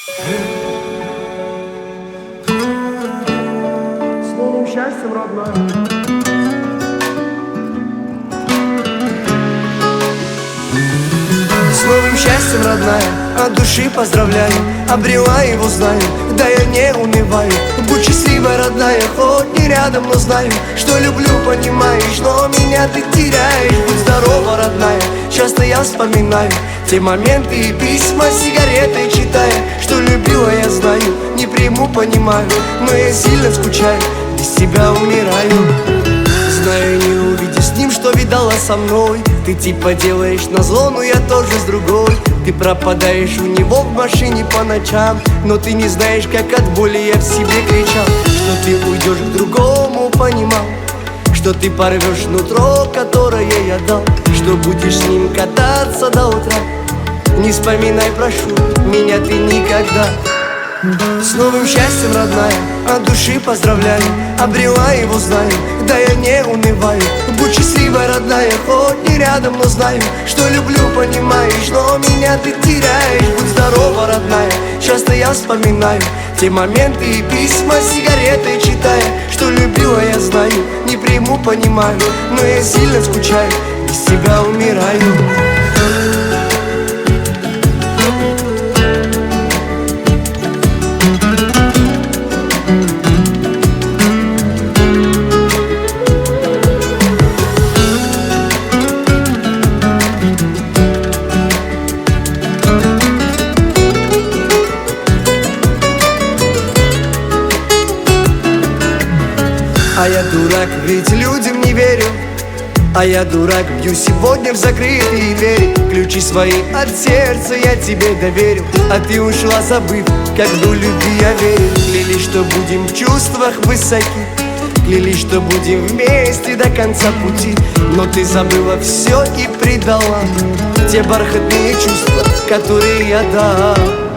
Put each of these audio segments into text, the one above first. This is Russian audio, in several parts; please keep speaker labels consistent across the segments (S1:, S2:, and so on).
S1: С новым счастьем, родная. С новым счастьем, родная, от души поздравляю. Обрела его, знаю, да я не унываю. Будь счастлива, родная, хоть не рядом, но знаю, что люблю, понимаешь, но меня ты теряешь. Будь здорова, родная, часто я вспоминаю те моменты и письма, сигареты читая. Что любила, я знаю, не приму, понимаю, но я сильно скучаю, без тебя умираю. Знаю, не увидишь с ним, что видала со мной. Ты типа делаешь назло, но я тоже с другой. Ты пропадаешь у него в машине по ночам, но ты не знаешь, как от боли я в себе кричал. Что ты уйдешь к другому, понимал, что ты порвешь нутро, которое я дал, что будешь с ним кататься до утра. Не вспоминай, прошу, меня ты никогда. С новым счастьем, родная, от души поздравляю. Обрела его, знаю, да я не унываю. Будь счастлива, родная, хоть не рядом, но знаю, что люблю, понимаешь, но меня ты теряешь. Будь здорова, родная, часто я вспоминаю те моменты и письма, сигареты читая. Что любила, я знаю, не приму, понимаю, но я сильно скучаю, без тебя умираю. А я дурак, ведь людям не верю. А я дурак, бью сегодня в закрытые двери. Ключи свои от сердца я тебе доверю, а ты ушла, забыв, как в любви я верил. Клялись, что будем в чувствах высоки, клялись, что будем вместе до конца пути. Но ты забыла все и предала те бархатные чувства, которые я дал.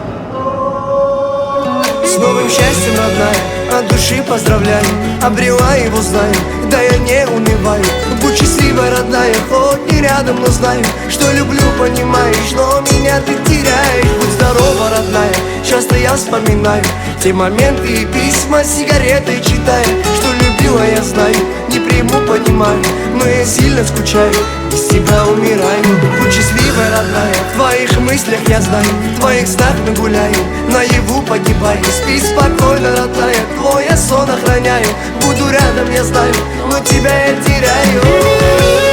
S1: С новым счастьем, родная, от души поздравляю. Обрела его, знаю, да я не унываю. Будь счастлива, родная, хоть не рядом, но знаю, что люблю, понимаешь, но меня ты теряешь. Будь здорова, родная, часто я вспоминаю те моменты и письма, сигареты читая. Что любила, я знаю, не приму, понимаю, но я сильно скучаю, без тебя умираю. Будь счастлива, родная, в твоих мыслях я знаю, в твоих снах мы гуляем, наяву погибаю. Спи спокойно, родная, твой я сон охраняю. Буду рядом, я знаю, но тебя я теряю.